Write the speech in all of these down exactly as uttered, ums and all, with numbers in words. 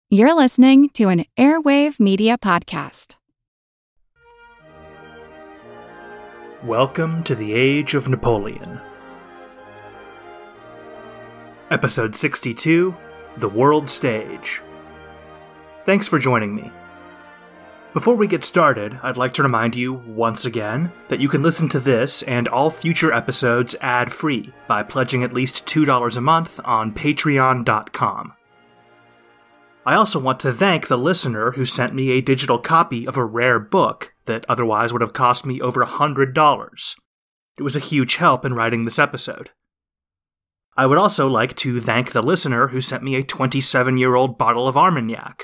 You're listening to an Airwave Media Podcast. Welcome to the Age of Napoleon. Episode sixty-two, The World Stage. Thanks for joining me. Before we get started, I'd like to remind you, once again, that you can listen to this and all future episodes ad-free by pledging at least two dollars a month on patreon dot com. I also want to thank the listener who sent me a digital copy of a rare book that otherwise would have cost me over one hundred dollars. It was a huge help in writing this episode. I would also like to thank the listener who sent me a twenty-seven-year-old bottle of Armagnac.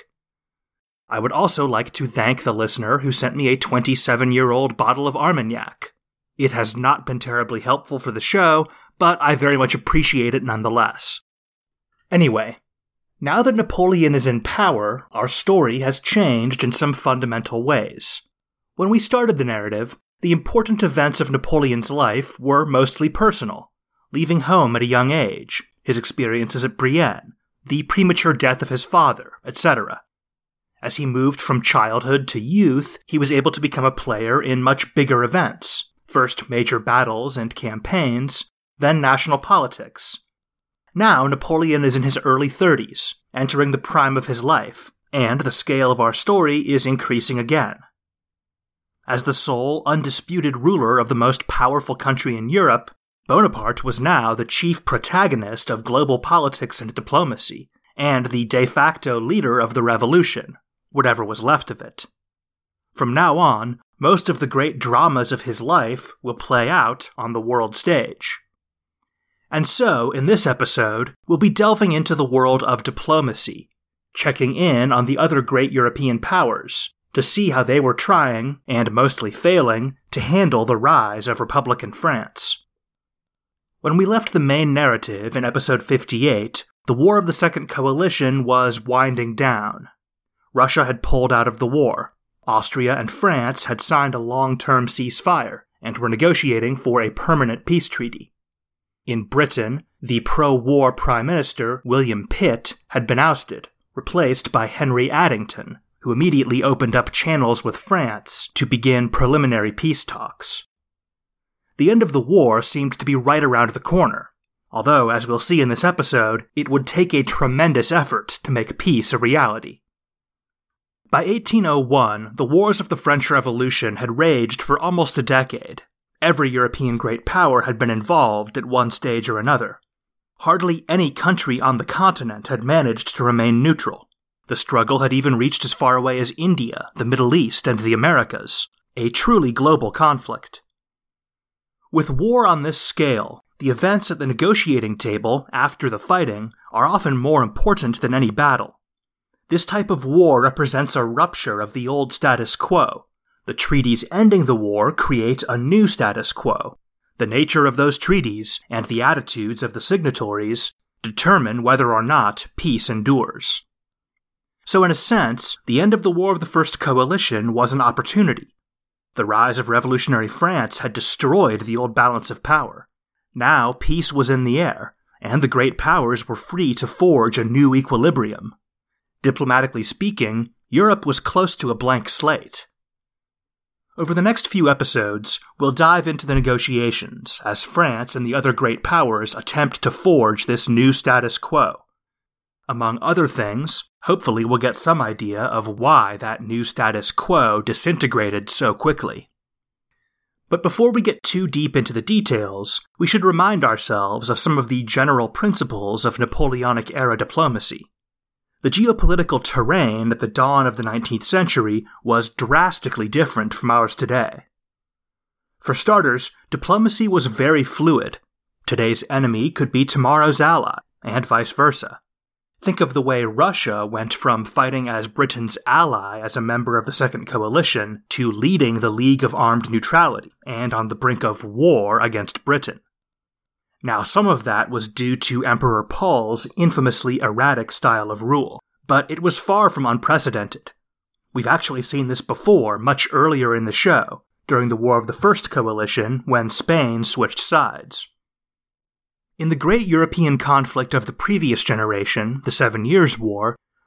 I would also like to thank the listener who sent me a twenty-seven-year-old bottle of Armagnac. It has not been terribly helpful for the show, but I very much appreciate it nonetheless. Anyway, now that Napoleon is in power, our story has changed in some fundamental ways. When we started the narrative, the important events of Napoleon's life were mostly personal: leaving home at a young age, his experiences at Brienne, the premature death of his father, et cetera. As he moved from childhood to youth, he was able to become a player in much bigger events, first major battles and campaigns, then national politics. Now Napoleon is in his early thirties, entering the prime of his life, and the scale of our story is increasing again. As the sole, undisputed ruler of the most powerful country in Europe, Bonaparte was now the chief protagonist of global politics and diplomacy, and the de facto leader of the revolution, whatever was left of it. From now on, most of the great dramas of his life will play out on the world stage. And so, in this episode, we'll be delving into the world of diplomacy, checking in on the other great European powers to see how they were trying, and mostly failing, to handle the rise of Republican France. When we left the main narrative in episode fifty-eight, the War of the Second Coalition was winding down. Russia had pulled out of the war. Austria and France had signed a long-term ceasefire and were negotiating for a permanent peace treaty. In Britain, the pro-war Prime Minister, William Pitt, had been ousted, replaced by Henry Addington, who immediately opened up channels with France to begin preliminary peace talks. The end of the war seemed to be right around the corner, although, as we'll see in this episode, it would take a tremendous effort to make peace a reality. By eighteen oh one, the wars of the French Revolution had raged for almost a decade. Every European great power had been involved at one stage or another. Hardly any country on the continent had managed to remain neutral. The struggle had even reached as far away as India, the Middle East, and the Americas, a truly global conflict. With war on this scale, the events at the negotiating table after the fighting are often more important than any battle. This type of war represents a rupture of the old status quo. The treaties ending the war create a new status quo. The nature of those treaties and the attitudes of the signatories determine whether or not peace endures. So in a sense, the end of the War of the First Coalition was an opportunity. The rise of revolutionary France had destroyed the old balance of power. Now peace was in the air, and the great powers were free to forge a new equilibrium. Diplomatically speaking, Europe was close to a blank slate. Over the next few episodes, we'll dive into the negotiations as France and the other great powers attempt to forge this new status quo. Among other things, hopefully we'll get some idea of why that new status quo disintegrated so quickly. But before we get too deep into the details, we should remind ourselves of some of the general principles of Napoleonic-era diplomacy. The geopolitical terrain at the dawn of the nineteenth century was drastically different from ours today. For starters, diplomacy was very fluid. Today's enemy could be tomorrow's ally, and vice versa. Think of the way Russia went from fighting as Britain's ally as a member of the Second Coalition to leading the League of Armed Neutrality, and on the brink of war against Britain. Now, some of that was due to Emperor Paul's infamously erratic style of rule, but it was far from unprecedented. We've actually seen this before, much earlier in the show, during the War of the First Coalition, when Spain switched sides. In the great European conflict of the previous generation, the Seven Years' War,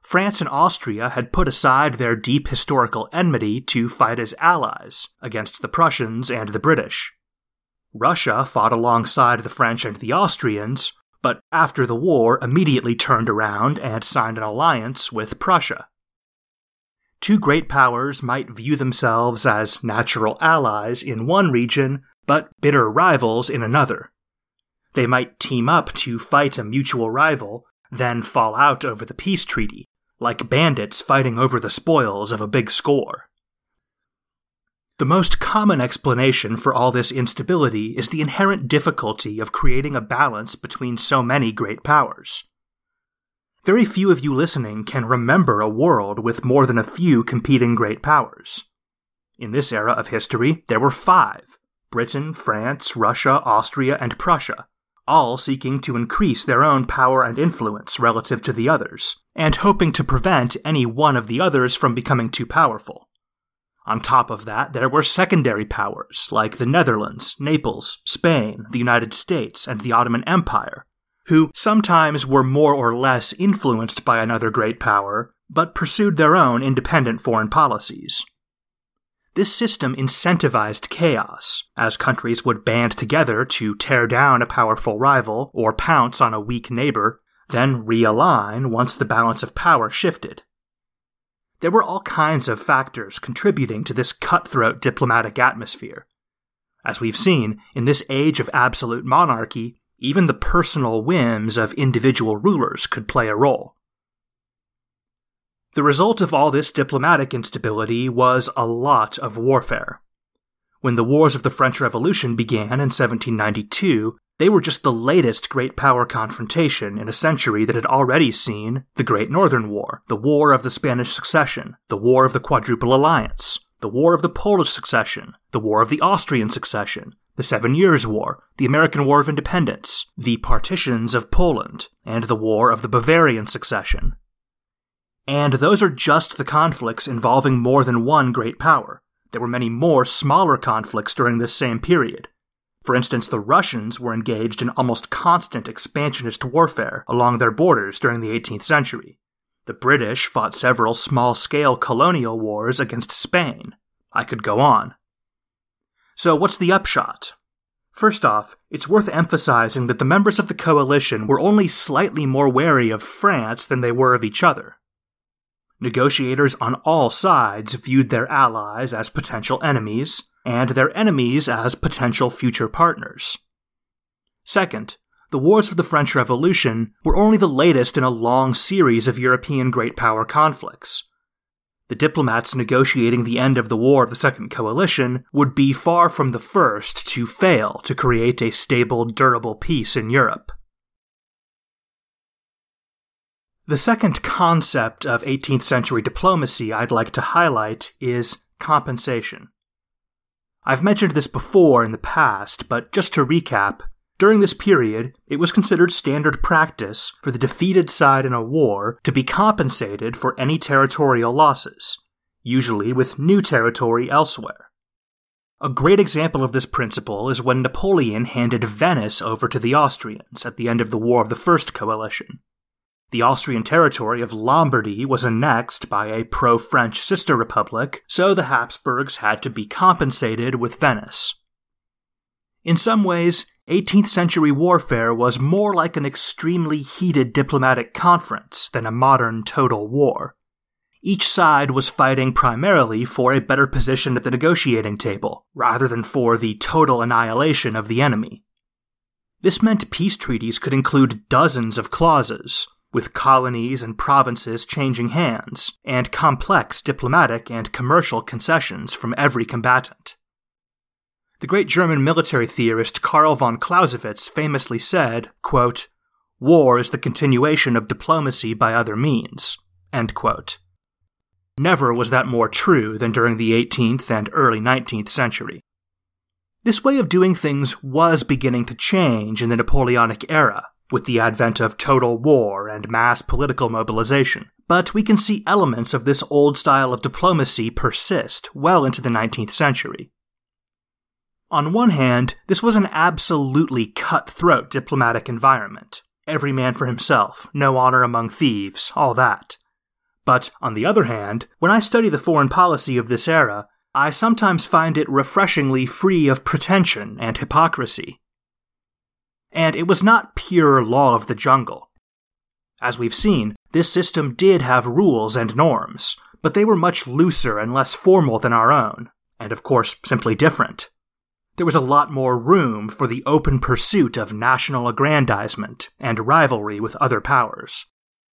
France and Austria had put aside their deep historical enmity to fight as allies against the Prussians and the British. Russia fought alongside the French and the Austrians, but after the war immediately turned around and signed an alliance with Prussia. Two great powers might view themselves as natural allies in one region, but bitter rivals in another. They might team up to fight a mutual rival, then fall out over the peace treaty, like bandits fighting over the spoils of a big score. The most common explanation for all this instability is the inherent difficulty of creating a balance between so many great powers. Very few of you listening can remember a world with more than a few competing great powers. In this era of history, there were five: Britain, France, Russia, Austria, and Prussia, all seeking to increase their own power and influence relative to the others, and hoping to prevent any one of the others from becoming too powerful. On top of that, there were secondary powers like the Netherlands, Naples, Spain, the United States, and the Ottoman Empire, who sometimes were more or less influenced by another great power, but pursued their own independent foreign policies. This system incentivized chaos, as countries would band together to tear down a powerful rival or pounce on a weak neighbor, then realign once the balance of power shifted. There were all kinds of factors contributing to this cutthroat diplomatic atmosphere. As we've seen, in this age of absolute monarchy, even the personal whims of individual rulers could play a role. The result of all this diplomatic instability was a lot of warfare. When the Wars of the French Revolution began in seventeen ninety-two, they were just the latest great power confrontation in a century that had already seen the Great Northern War, the War of the Spanish Succession, the War of the Quadruple Alliance, the War of the Polish Succession, the War of the Austrian Succession, the Seven Years' War, the American War of Independence, the partitions of Poland, and the War of the Bavarian Succession. And those are just the conflicts involving more than one great power. There were many more smaller conflicts during this same period. For instance, the Russians were engaged in almost constant expansionist warfare along their borders during the eighteenth century. The British fought several small-scale colonial wars against Spain. I could go on. So what's the upshot? First off, it's worth emphasizing that the members of the coalition were only slightly more wary of France than they were of each other. Negotiators on all sides viewed their allies as potential enemies, and their enemies as potential future partners. Second, the Wars of the French Revolution were only the latest in a long series of European great power conflicts. The diplomats negotiating the end of the War of the Second Coalition would be far from the first to fail to create a stable, durable peace in Europe. The second concept of eighteenth century diplomacy I'd like to highlight is compensation. I've mentioned this before in the past, but just to recap, during this period, it was considered standard practice for the defeated side in a war to be compensated for any territorial losses, usually with new territory elsewhere. A great example of this principle is when Napoleon handed Venice over to the Austrians at the end of the War of the First Coalition. The Austrian territory of Lombardy was annexed by a pro-French sister republic, so the Habsburgs had to be compensated with Venice. In some ways, eighteenth century warfare was more like an extremely heated diplomatic conference than a modern total war. Each side was fighting primarily for a better position at the negotiating table, rather than for the total annihilation of the enemy. This meant peace treaties could include dozens of clauses, with colonies and provinces changing hands, and complex diplomatic and commercial concessions from every combatant. The great German military theorist Karl von Clausewitz famously said, quote, "War is the continuation of diplomacy by other means," end quote. Never was that more true than during the eighteenth and early nineteenth century. This way of doing things was beginning to change in the Napoleonic era, with the advent of total war and mass political mobilization, but we can see elements of this old style of diplomacy persist well into the nineteenth century. On one hand, this was an absolutely cutthroat diplomatic environment. Every man for himself, no honor among thieves, all that. But, on the other hand, when I study the foreign policy of this era, I sometimes find it refreshingly free of pretension and hypocrisy. And it was not pure law of the jungle. As we've seen, this system did have rules and norms, but they were much looser and less formal than our own, and of course simply different. There was a lot more room for the open pursuit of national aggrandizement and rivalry with other powers.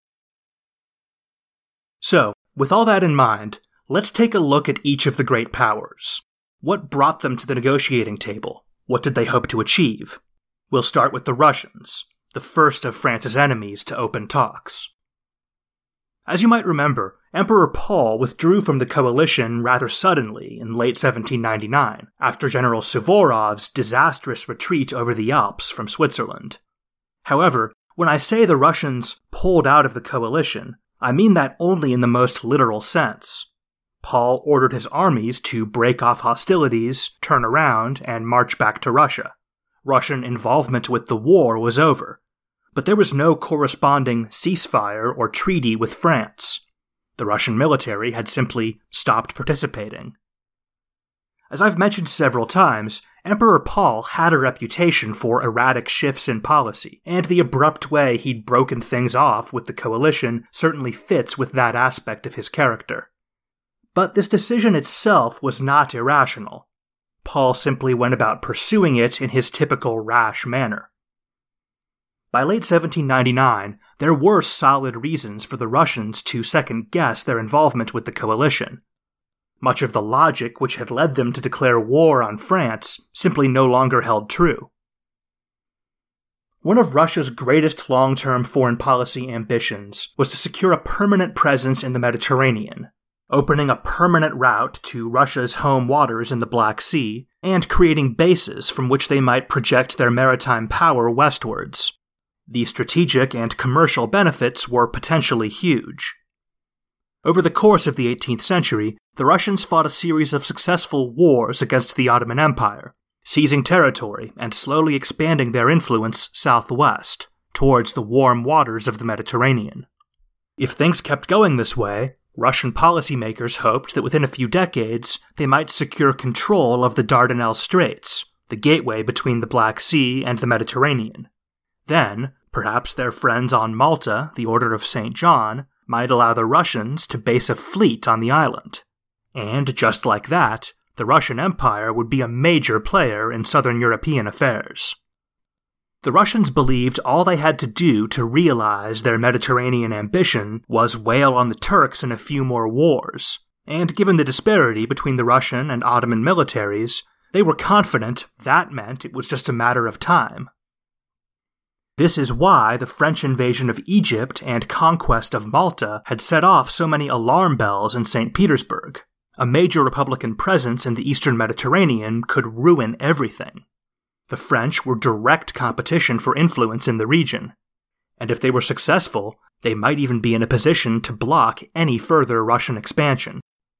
So, with all that in mind, let's take a look at each of the great powers. What brought them to the negotiating table? What did they hope to achieve? We'll start with the Russians, the first of France's enemies to open talks. As you might remember, Emperor Paul withdrew from the coalition rather suddenly in late seventeen ninety-nine, after General Suvorov's disastrous retreat over the Alps from Switzerland. However, when I say the Russians pulled out of the coalition, I mean that only in the most literal sense. Paul ordered his armies to break off hostilities, turn around, and march back to Russia. Russian involvement with the war was over, but there was no corresponding ceasefire or treaty with France. The Russian military had simply stopped participating. As I've mentioned several times, Emperor Paul had a reputation for erratic shifts in policy, and the abrupt way he'd broken things off with the coalition certainly fits with that aspect of his character. But this decision itself was not irrational. Paul simply went about pursuing it in his typical rash manner. By late seventeen ninety-nine, there were solid reasons for the Russians to second-guess their involvement with the coalition. Much of the logic which had led them to declare war on France simply no longer held true. One of Russia's greatest long-term foreign policy ambitions was to secure a permanent presence in the Mediterranean, opening a permanent route to Russia's home waters in the Black Sea, and creating bases from which they might project their maritime power westwards. The strategic and commercial benefits were potentially huge. Over the course of the eighteenth century, the Russians fought a series of successful wars against the Ottoman Empire, seizing territory and slowly expanding their influence southwest, towards the warm waters of the Mediterranean. If things kept going this way, Russian policymakers hoped that within a few decades they might secure control of the Dardanelles Straits, the gateway between the Black Sea and the Mediterranean. Then, perhaps their friends on Malta, the Order of Saint John, might allow the Russians to base a fleet on the island. And just like that, the Russian Empire would be a major player in southern European affairs. The Russians believed all they had to do to realize their Mediterranean ambition was wail on the Turks in a few more wars, and given the disparity between the Russian and Ottoman militaries, they were confident that meant it was just a matter of time. This is why the French invasion of Egypt and conquest of Malta had set off so many alarm bells in Saint Petersburg. A major Republican presence in the eastern Mediterranean could ruin everything. The French were direct competition for influence in the region, and if they were successful, they might even be in a position to block any further Russian expansion.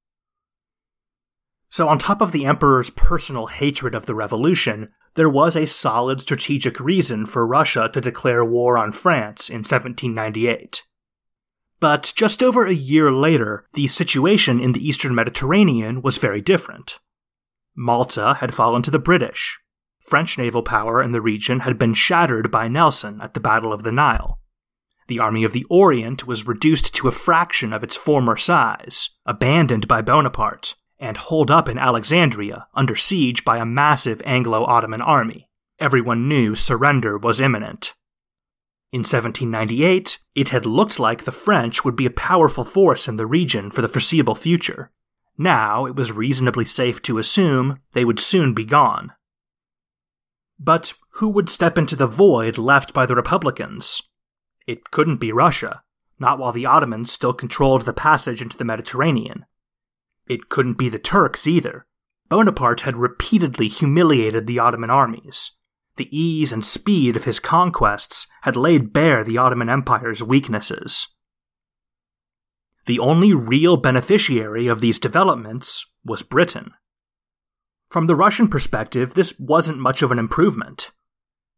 So on top of the emperor's personal hatred of the revolution, there was a solid strategic reason for Russia to declare war on France in seventeen ninety-eight. But just over a year later, the situation in the eastern Mediterranean was very different. Malta had fallen to the British. French naval power in the region had been shattered by Nelson at the Battle of the Nile. The Army of the Orient was reduced to a fraction of its former size, abandoned by Bonaparte, and holed up in Alexandria under siege by a massive Anglo-Ottoman army. Everyone knew surrender was imminent. In seventeen ninety-eight, it had looked like the French would be a powerful force in the region for the foreseeable future. Now it was reasonably safe to assume they would soon be gone. But who would step into the void left by the Republicans? It couldn't be Russia, not while the Ottomans still controlled the passage into the Mediterranean. It couldn't be the Turks either. Bonaparte had repeatedly humiliated the Ottoman armies. The ease and speed of his conquests had laid bare the Ottoman Empire's weaknesses. The only real beneficiary of these developments was Britain. From the Russian perspective, this wasn't much of an improvement.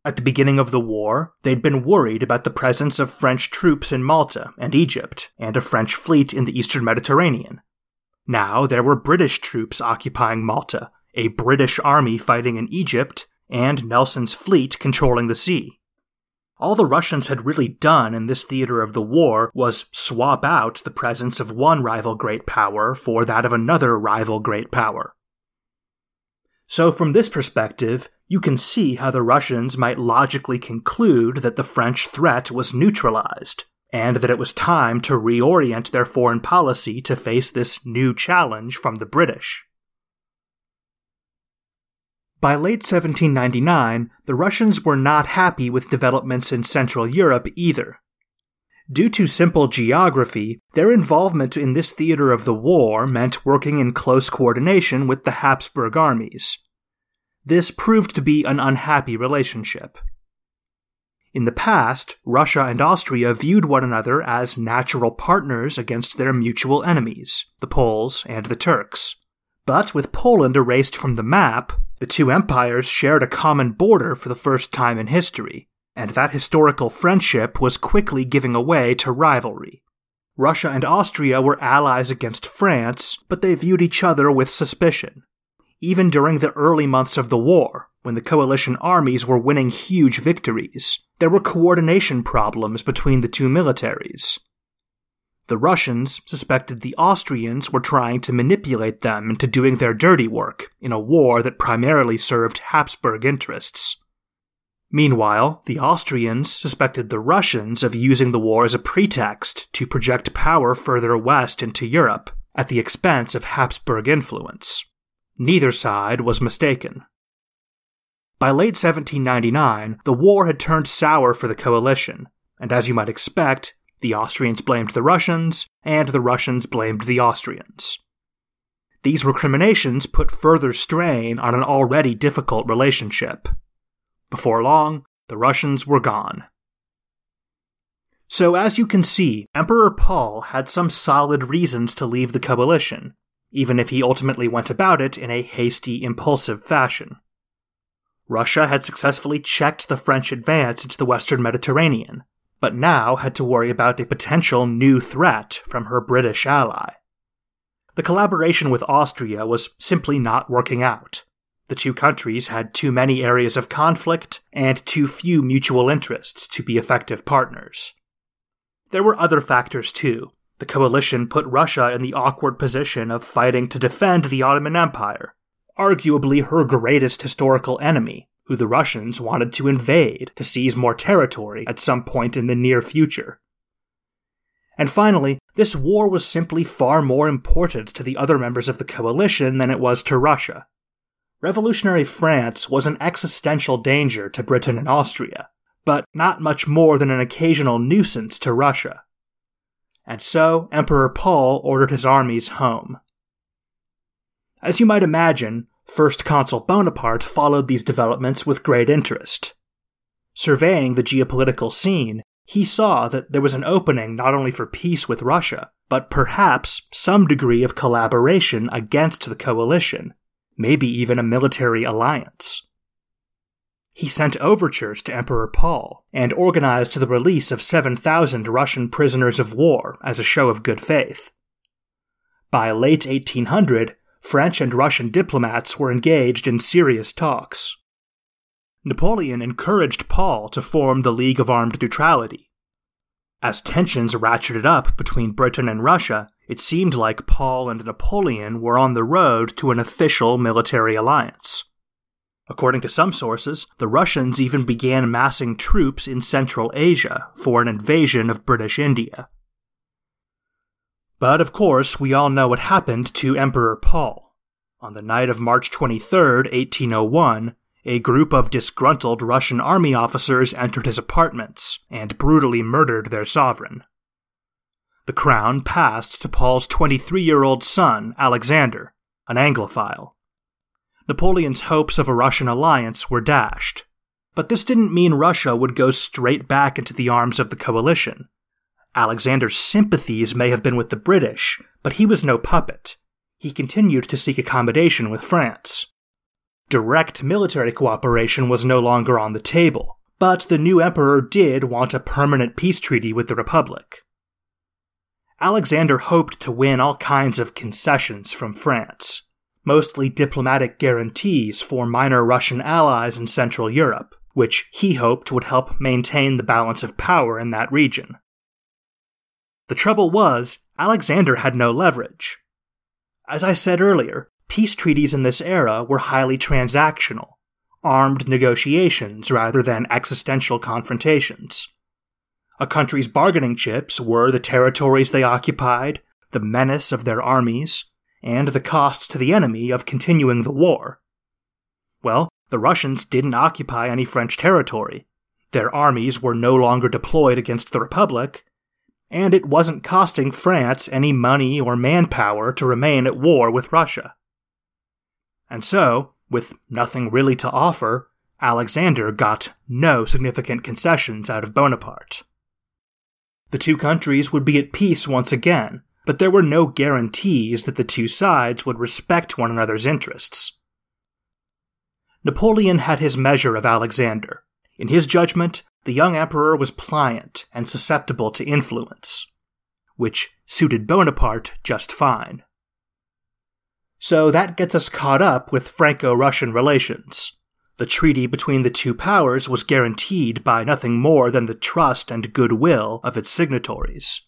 At the beginning of the war, they'd been worried about the presence of French troops in Malta and Egypt, and a French fleet in the eastern Mediterranean. Now there were British troops occupying Malta, a British army fighting in Egypt, and Nelson's fleet controlling the sea. All the Russians had really done in this theater of the war was swap out the presence of one rival great power for that of another rival great power. So from this perspective, you can see how the Russians might logically conclude that the French threat was neutralized, and that it was time to reorient their foreign policy to face this new challenge from the British. By late seventeen ninety-nine, the Russians were not happy with developments in Central Europe either. Due to simple geography, their involvement in this theater of the war meant working in close coordination with the Habsburg armies. This proved to be an unhappy relationship. In the past, Russia and Austria viewed one another as natural partners against their mutual enemies, the Poles and the Turks. But with Poland erased from the map, the two empires shared a common border for the first time in history, and that historical friendship was quickly giving way to rivalry. Russia and Austria were allies against France, but they viewed each other with suspicion. Even during the early months of the war, when the coalition armies were winning huge victories, there were coordination problems between the two militaries. The Russians suspected the Austrians were trying to manipulate them into doing their dirty work in a war that primarily served Habsburg interests. Meanwhile, the Austrians suspected the Russians of using the war as a pretext to project power further west into Europe, at the expense of Habsburg influence. Neither side was mistaken. By late seventeen ninety-nine, the war had turned sour for the coalition, and as you might expect, the Austrians blamed the Russians, and the Russians blamed the Austrians. These recriminations put further strain on an already difficult relationship. Before long, the Russians were gone. So as you can see, Emperor Paul had some solid reasons to leave the coalition, even if he ultimately went about it in a hasty, impulsive fashion. Russia had successfully checked the French advance into the western Mediterranean, but now had to worry about a potential new threat from her British ally. The collaboration with Austria was simply not working out. The two countries had too many areas of conflict and too few mutual interests to be effective partners. There were other factors too. The coalition put Russia in the awkward position of fighting to defend the Ottoman Empire, arguably her greatest historical enemy, who the Russians wanted to invade to seize more territory at some point in the near future. And finally, this war was simply far more important to the other members of the coalition than it was to Russia. Revolutionary France was an existential danger to Britain and Austria, but not much more than an occasional nuisance to Russia. And so, Emperor Paul ordered his armies home. As you might imagine, First Consul Bonaparte followed these developments with great interest. Surveying the geopolitical scene, he saw that there was an opening not only for peace with Russia, but perhaps some degree of collaboration against the coalition, maybe even a military alliance. He sent overtures to Emperor Paul, and organized the release of seven thousand Russian prisoners of war as a show of good faith. By late eighteen hundred, French and Russian diplomats were engaged in serious talks. Napoleon encouraged Paul to form the League of Armed Neutrality. As tensions ratcheted up between Britain and Russia, it seemed like Paul and Napoleon were on the road to an official military alliance. According to some sources, the Russians even began massing troops in Central Asia for an invasion of British India. But of course, we all know what happened to Emperor Paul. On the night of March twenty-third, eighteen oh one, a group of disgruntled Russian army officers entered his apartments and brutally murdered their sovereign. The crown passed to Paul's twenty-three-year-old son, Alexander, an Anglophile. Napoleon's hopes of a Russian alliance were dashed. But this didn't mean Russia would go straight back into the arms of the coalition. Alexander's sympathies may have been with the British, but he was no puppet. He continued to seek accommodation with France. Direct military cooperation was no longer on the table, but the new emperor did want a permanent peace treaty with the Republic. Alexander hoped to win all kinds of concessions from France, mostly diplomatic guarantees for minor Russian allies in Central Europe, which he hoped would help maintain the balance of power in that region. The trouble was, Alexander had no leverage. As I said earlier, peace treaties in this era were highly transactional, armed negotiations rather than existential confrontations. A country's bargaining chips were the territories they occupied, the menace of their armies, and the cost to the enemy of continuing the war. Well, the Russians didn't occupy any French territory. Their armies were no longer deployed against the Republic, and it wasn't costing France any money or manpower to remain at war with Russia. And so, with nothing really to offer, Alexander got no significant concessions out of Bonaparte. The two countries would be at peace once again, but there were no guarantees that the two sides would respect one another's interests. Napoleon had his measure of Alexander. In his judgment, the young emperor was pliant and susceptible to influence, which suited Bonaparte just fine. So that gets us caught up with Franco-Russian relations. The treaty between the two powers was guaranteed by nothing more than the trust and goodwill of its signatories.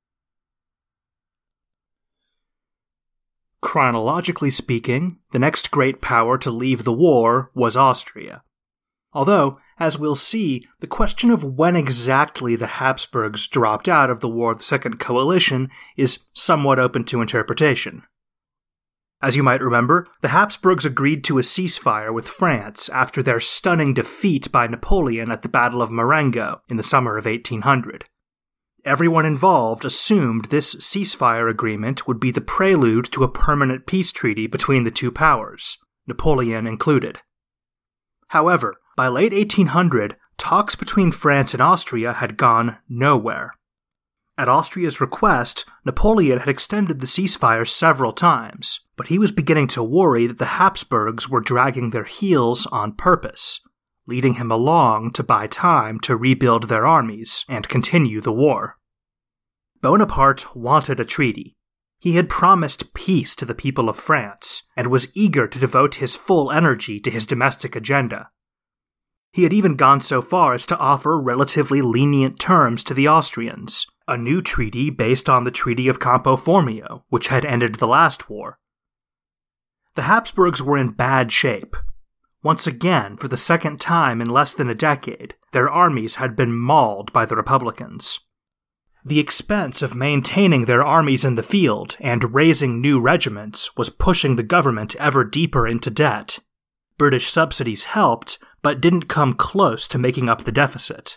Chronologically speaking, the next great power to leave the war was Austria. Although, as we'll see, the question of when exactly the Habsburgs dropped out of the War of the Second Coalition is somewhat open to interpretation. As you might remember, the Habsburgs agreed to a ceasefire with France after their stunning defeat by Napoleon at the Battle of Marengo in the summer of eighteen hundred. Everyone involved assumed this ceasefire agreement would be the prelude to a permanent peace treaty between the two powers, Napoleon included. However, by late eighteen hundred, talks between France and Austria had gone nowhere. At Austria's request, Napoleon had extended the ceasefire several times, but he was beginning to worry that the Habsburgs were dragging their heels on purpose, leading him along to buy time to rebuild their armies and continue the war. Bonaparte wanted a treaty. He had promised peace to the people of France, and was eager to devote his full energy to his domestic agenda. He had even gone so far as to offer relatively lenient terms to the Austrians, a new treaty based on the Treaty of Campo Formio, which had ended the last war. The Habsburgs were in bad shape. Once again, for the second time in less than a decade, their armies had been mauled by the Republicans. The expense of maintaining their armies in the field and raising new regiments was pushing the government ever deeper into debt. British subsidies helped, but didn't come close to making up the deficit.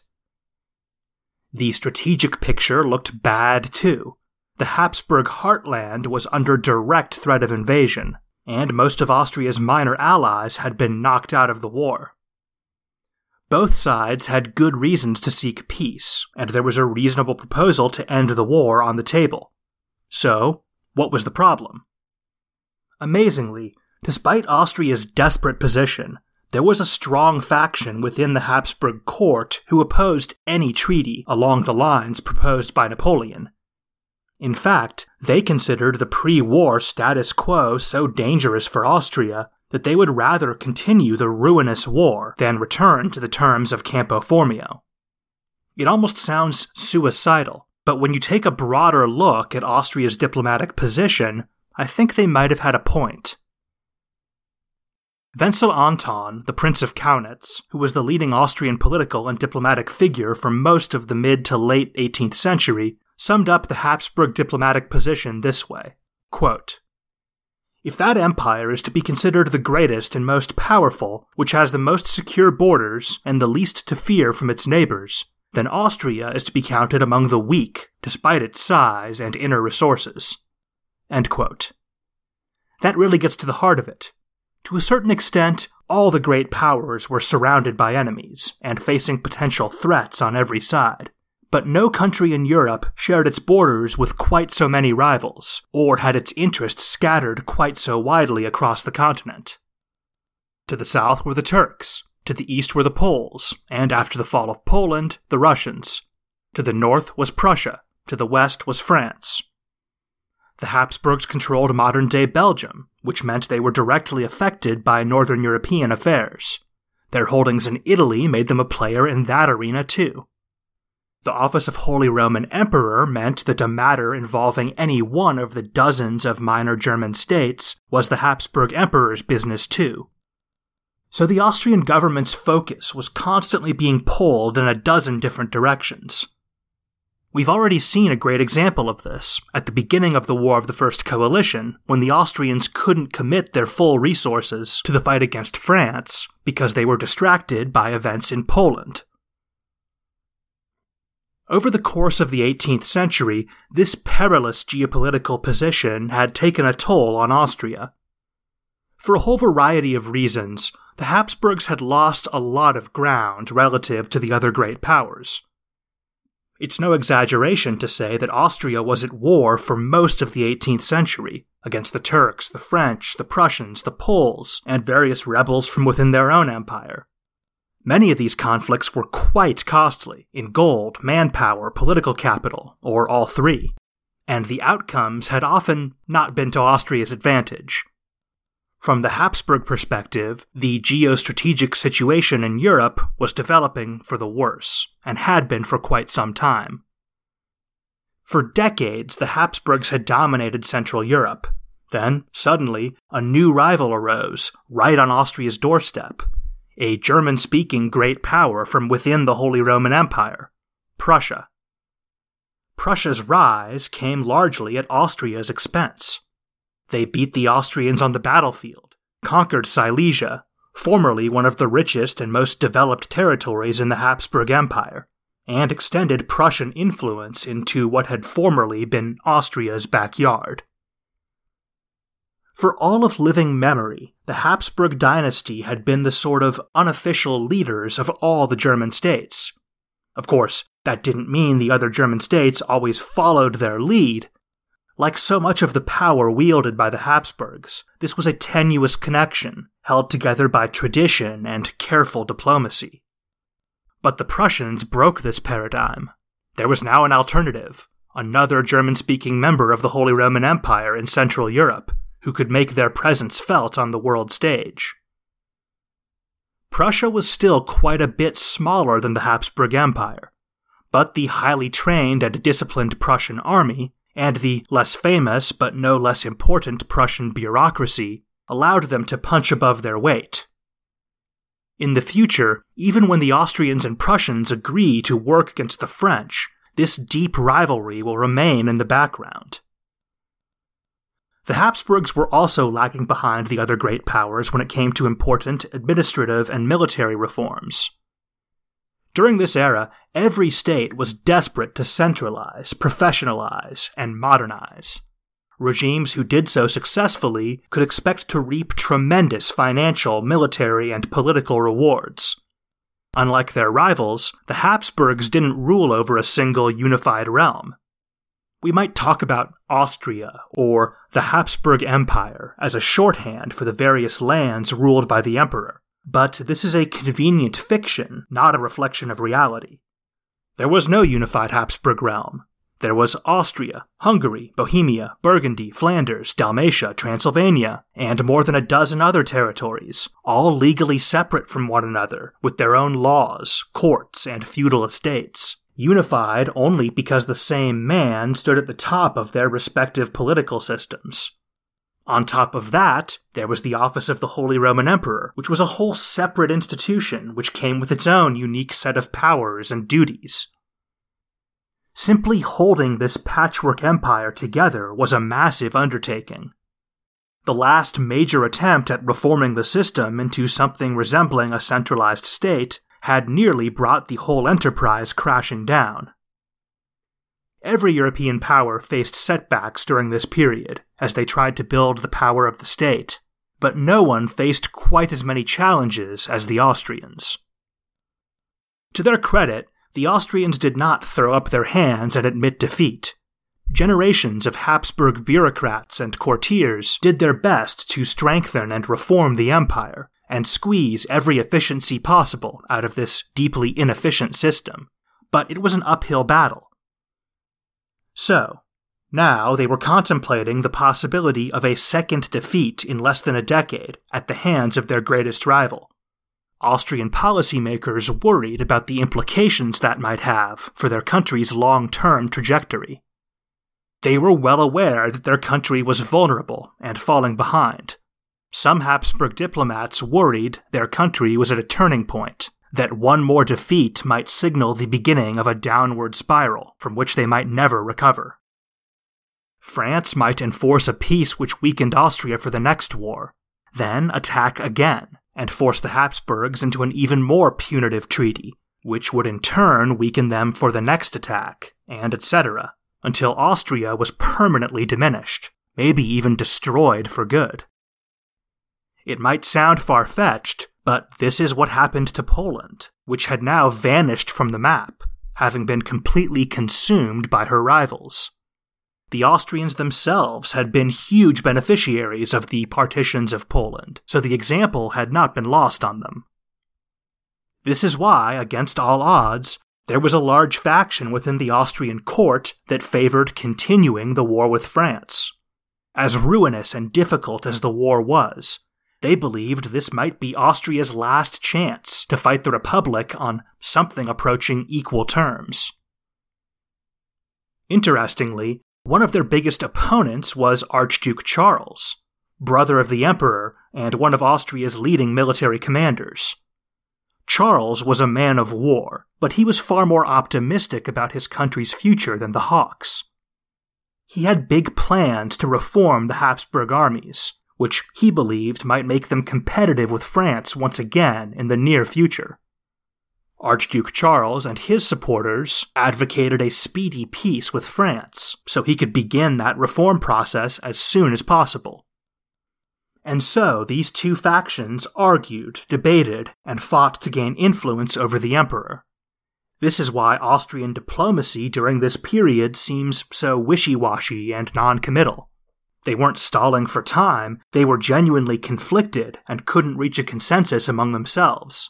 The strategic picture looked bad, too. The Habsburg heartland was under direct threat of invasion, and most of Austria's minor allies had been knocked out of the war. Both sides had good reasons to seek peace, and there was a reasonable proposal to end the war on the table. So, what was the problem? Amazingly, despite Austria's desperate position, there was a strong faction within the Habsburg court who opposed any treaty along the lines proposed by Napoleon. In fact, they considered the pre-war status quo so dangerous for Austria that they would rather continue the ruinous war than return to the terms of Campo Formio. It almost sounds suicidal, but when you take a broader look at Austria's diplomatic position, I think they might have had a point. Wenzel Anton, the Prince of Kaunitz, who was the leading Austrian political and diplomatic figure for most of the mid to late eighteenth century, summed up the Habsburg diplomatic position this way, quote, "If that empire is to be considered the greatest and most powerful, which has the most secure borders and the least to fear from its neighbors, then Austria is to be counted among the weak, despite its size and inner resources." End quote. That really gets to the heart of it. To a certain extent, all the great powers were surrounded by enemies and facing potential threats on every side. But no country in Europe shared its borders with quite so many rivals, or had its interests scattered quite so widely across the continent. To the south were the Turks, To the east were the Poles, and after the fall of Poland, the Russians. To the north was Prussia. To the west was France. The Habsburgs controlled modern-day Belgium, which meant they were directly affected by Northern European affairs. Their holdings in Italy made them a player in that arena too. The office of Holy Roman Emperor meant that a matter involving any one of the dozens of minor German states was the Habsburg Emperor's business too. So the Austrian government's focus was constantly being pulled in a dozen different directions. We've already seen a great example of this at the beginning of the War of the First Coalition, when the Austrians couldn't commit their full resources to the fight against France because they were distracted by events in Poland. Over the course of the eighteenth century, this perilous geopolitical position had taken a toll on Austria. For a whole variety of reasons, the Habsburgs had lost a lot of ground relative to the other great powers. It's no exaggeration to say that Austria was at war for most of the eighteenth century, against the Turks, the French, the Prussians, the Poles, and various rebels from within their own empire. Many of these conflicts were quite costly, in gold, manpower, political capital, or all three, and the outcomes had often not been to Austria's advantage. From the Habsburg perspective, the geostrategic situation in Europe was developing for the worse, and had been for quite some time. For decades, the Habsburgs had dominated Central Europe. Then, suddenly, a new rival arose, right on Austria's doorstep. A German-speaking great power from within the Holy Roman Empire, Prussia. Prussia's rise came largely at Austria's expense. They beat the Austrians on the battlefield, conquered Silesia, formerly one of the richest and most developed territories in the Habsburg Empire, and extended Prussian influence into what had formerly been Austria's backyard. For all of living memory, the Habsburg dynasty had been the sort of unofficial leaders of all the German states. Of course, that didn't mean the other German states always followed their lead. Like so much of the power wielded by the Habsburgs, this was a tenuous connection, held together by tradition and careful diplomacy. But the Prussians broke this paradigm. There was now an alternative, another German-speaking member of the Holy Roman Empire in Central Europe, who could make their presence felt on the world stage. Prussia was still quite a bit smaller than the Habsburg Empire, but the highly trained and disciplined Prussian army, and the less famous but no less important Prussian bureaucracy, allowed them to punch above their weight. In the future, even when the Austrians and Prussians agree to work against the French, this deep rivalry will remain in the background. The Habsburgs were also lagging behind the other great powers when it came to important administrative and military reforms. During this era, every state was desperate to centralize, professionalize, and modernize. Regimes who did so successfully could expect to reap tremendous financial, military, and political rewards. Unlike their rivals, the Habsburgs didn't rule over a single unified realm. We might talk about Austria or the Habsburg Empire as a shorthand for the various lands ruled by the emperor, but this is a convenient fiction, not a reflection of reality. There was no unified Habsburg realm. There was Austria, Hungary, Bohemia, Burgundy, Flanders, Dalmatia, Transylvania, and more than a dozen other territories, all legally separate from one another, with their own laws, courts, and feudal estates. Unified only because the same man stood at the top of their respective political systems. On top of that, there was the office of the Holy Roman Emperor, which was a whole separate institution which came with its own unique set of powers and duties. Simply holding this patchwork empire together was a massive undertaking. The last major attempt at reforming the system into something resembling a centralized state had nearly brought the whole enterprise crashing down. Every European power faced setbacks during this period as they tried to build the power of the state, but no one faced quite as many challenges as the Austrians. To their credit, the Austrians did not throw up their hands and admit defeat. Generations of Habsburg bureaucrats and courtiers did their best to strengthen and reform the empire, and squeeze every efficiency possible out of this deeply inefficient system, but it was an uphill battle. So, now they were contemplating the possibility of a second defeat in less than a decade at the hands of their greatest rival. Austrian policymakers worried about the implications that might have for their country's long-term trajectory. They were well aware that their country was vulnerable and falling behind. Some Habsburg diplomats worried their country was at a turning point, that one more defeat might signal the beginning of a downward spiral from which they might never recover. France might enforce a peace which weakened Austria for the next war, then attack again and force the Habsburgs into an even more punitive treaty, which would in turn weaken them for the next attack, and et cetera, until Austria was permanently diminished, maybe even destroyed for good. It might sound far-fetched, but this is what happened to Poland, which had now vanished from the map, having been completely consumed by her rivals. The Austrians themselves had been huge beneficiaries of the partitions of Poland, so the example had not been lost on them. This is why, against all odds, there was a large faction within the Austrian court that favored continuing the war with France. As ruinous and difficult as the war was, they believed this might be Austria's last chance to fight the Republic on something approaching equal terms. Interestingly, one of their biggest opponents was Archduke Charles, brother of the Emperor and one of Austria's leading military commanders. Charles was a man of war, but he was far more optimistic about his country's future than the Hawks. He had big plans to reform the Habsburg armies, which he believed might make them competitive with France once again in the near future. Archduke Charles and his supporters advocated a speedy peace with France so he could begin that reform process as soon as possible. And so these two factions argued, debated, and fought to gain influence over the emperor. This is why Austrian diplomacy during this period seems so wishy-washy and non-committal. They weren't stalling for time, they were genuinely conflicted and couldn't reach a consensus among themselves.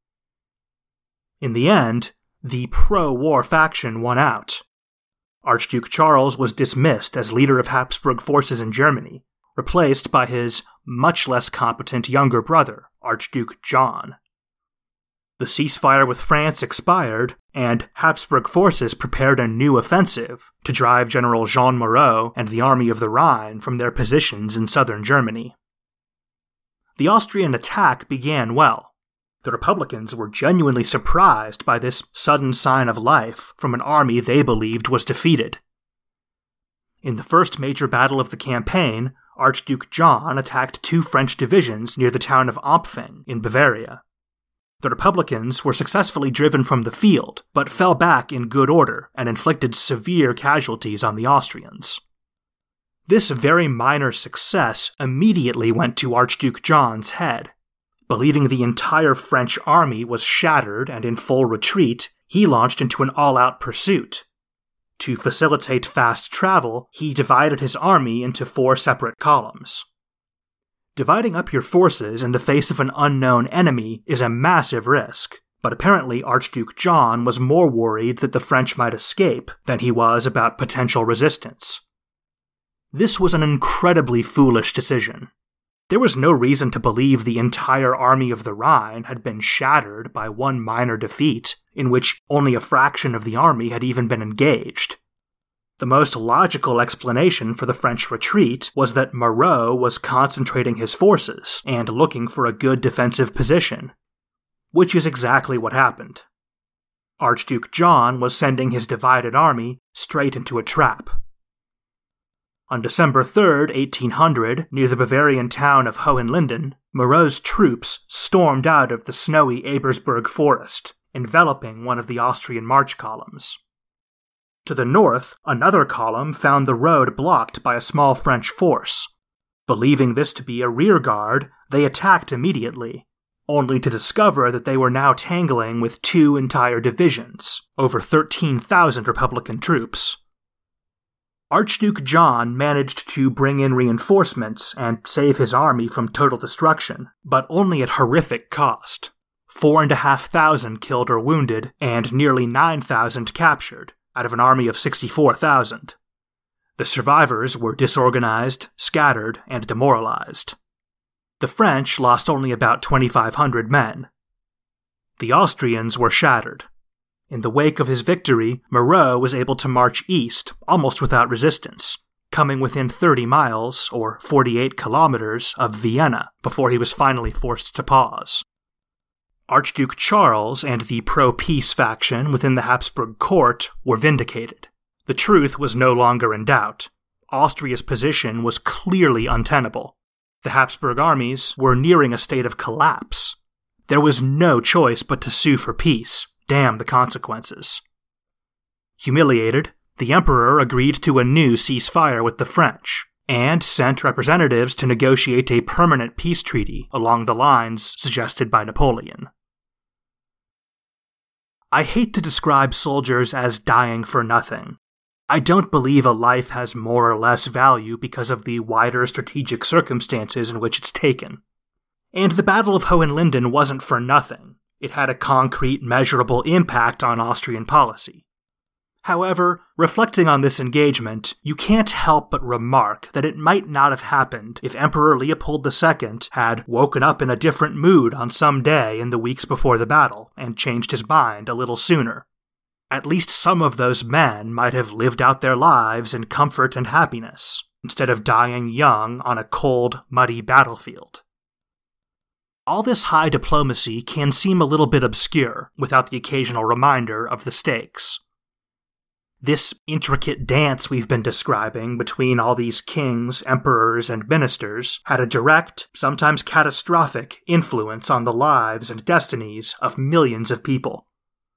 In the end, the pro-war faction won out. Archduke Charles was dismissed as leader of Habsburg forces in Germany, replaced by his much less competent younger brother, Archduke John. The ceasefire with France expired, and Habsburg forces prepared a new offensive to drive General Jean Moreau and the Army of the Rhine from their positions in southern Germany. The Austrian attack began well. The Republicans were genuinely surprised by this sudden sign of life from an army they believed was defeated. In the first major battle of the campaign, Archduke John attacked two French divisions near the town of Ampfing in Bavaria. The Republicans were successfully driven from the field, but fell back in good order and inflicted severe casualties on the Austrians. This very minor success immediately went to Archduke John's head. Believing the entire French army was shattered and in full retreat, he launched into an all-out pursuit. To facilitate fast travel, he divided his army into four separate columns. Dividing up your forces in the face of an unknown enemy is a massive risk, but apparently Archduke John was more worried that the French might escape than he was about potential resistance. This was an incredibly foolish decision. There was no reason to believe the entire army of the Rhine had been shattered by one minor defeat, in which only a fraction of the army had even been engaged. The most logical explanation for the French retreat was that Moreau was concentrating his forces and looking for a good defensive position, which is exactly what happened. Archduke John was sending his divided army straight into a trap. On December third, eighteen hundred, near the Bavarian town of Hohenlinden, Moreau's troops stormed out of the snowy Ebersberg forest, enveloping one of the Austrian march columns. To the north, another column found the road blocked by a small French force. Believing this to be a rear guard, they attacked immediately, only to discover that they were now tangling with two entire divisions, over thirteen thousand Republican troops. Archduke John managed to bring in reinforcements and save his army from total destruction, but only at horrific cost. Four and a half thousand killed or wounded, and nearly nine thousand captured, out of an army of sixty-four thousand. The survivors were disorganized, scattered, and demoralized. The French lost only about twenty-five hundred men. The Austrians were shattered. In the wake of his victory, Moreau was able to march east almost without resistance, coming within thirty miles, or forty-eight kilometers, of Vienna before he was finally forced to pause. Archduke Charles and the pro-peace faction within the Habsburg court were vindicated. The truth was no longer in doubt. Austria's position was clearly untenable. The Habsburg armies were nearing a state of collapse. There was no choice but to sue for peace. Damn the consequences. Humiliated, the emperor agreed to a new ceasefire with the French, and sent representatives to negotiate a permanent peace treaty along the lines suggested by Napoleon. I hate to describe soldiers as dying for nothing. I don't believe a life has more or less value because of the wider strategic circumstances in which it's taken. And the Battle of Hohenlinden wasn't for nothing. It had a concrete, measurable impact on Austrian policy. However, reflecting on this engagement, you can't help but remark that it might not have happened if Emperor Leopold the Second had woken up in a different mood on some day in the weeks before the battle and changed his mind a little sooner. At least some of those men might have lived out their lives in comfort and happiness, instead of dying young on a cold, muddy battlefield. All this high diplomacy can seem a little bit obscure without the occasional reminder of the stakes. This intricate dance we've been describing between all these kings, emperors, and ministers had a direct, sometimes catastrophic, influence on the lives and destinies of millions of people.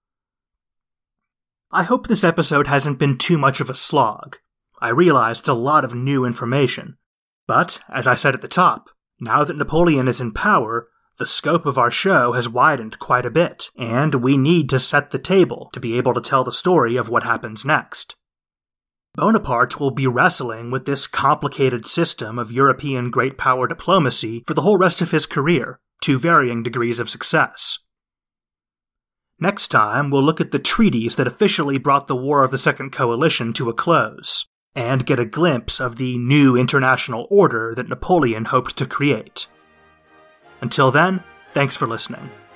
I hope this episode hasn't been too much of a slog. I realize it's a lot of new information, but, as I said at the top, now that Napoleon is in power, the scope of our show has widened quite a bit, and we need to set the table to be able to tell the story of what happens next. Bonaparte will be wrestling with this complicated system of European great power diplomacy for the whole rest of his career, to varying degrees of success. Next time, we'll look at the treaties that officially brought the War of the Second Coalition to a close, and get a glimpse of the new international order that Napoleon hoped to create. Until then, thanks for listening.